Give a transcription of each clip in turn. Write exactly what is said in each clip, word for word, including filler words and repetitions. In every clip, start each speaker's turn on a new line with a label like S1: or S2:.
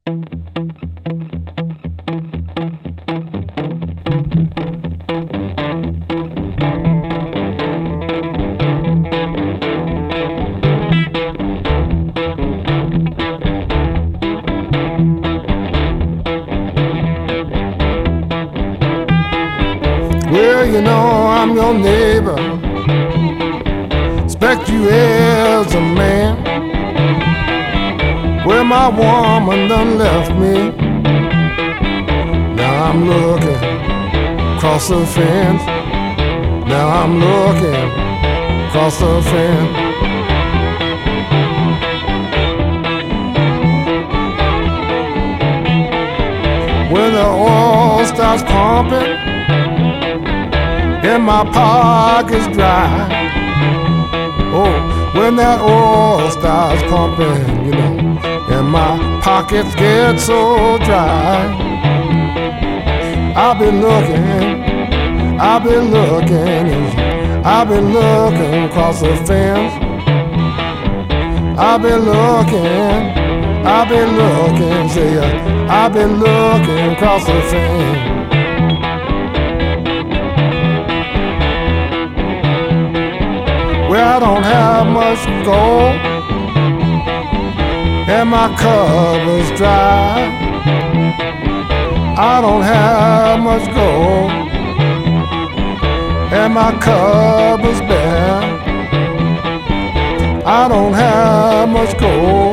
S1: Well, you know I'm your neighbor, expect you as a man. Well, my woman done left me. Now I'm looking across the fence. Now I'm looking across the fence. When the oil starts pumping and my pockets dry. Oh, when that oil starts pumping, you know, and my pockets get so dry. I've been looking, I've been looking, I've been looking across the fence. I've been looking, I've been looking, see, I've been looking across the fence. Well, I don't have much gold, and my cup is dry. I don't have much gold, and my cup is bare. I don't have much gold,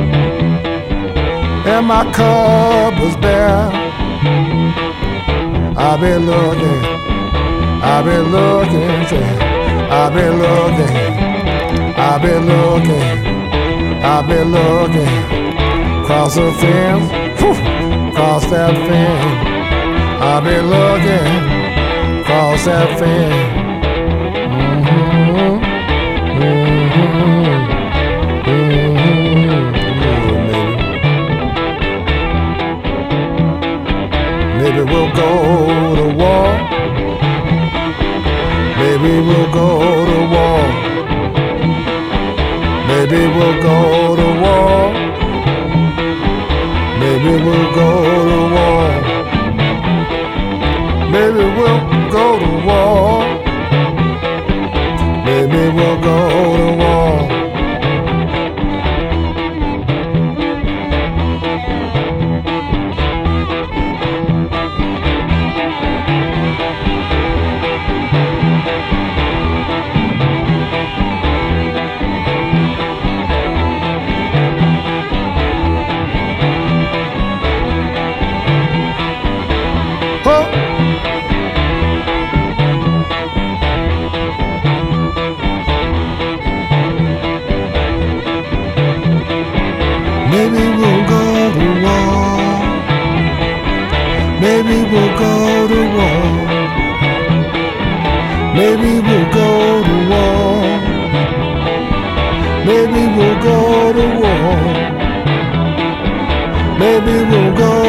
S1: and my cup is bare. I've been looking, I've been looking, say, I've been looking, I've been looking, I've been looking across the fence, whew, across that fence. I've been looking across that fence. Mm-hmm, mm-hmm, mm-hmm. Maybe we'll go to war. Maybe we'll go to war. Maybe we'll go to war. Maybe we'll go to war. Maybe we'll go to war. Maybe we'll go to war. Maybe we'll go to war. Maybe we'll go to war. Maybe we'll go to war. Maybe we'll go to war. Maybe we'll go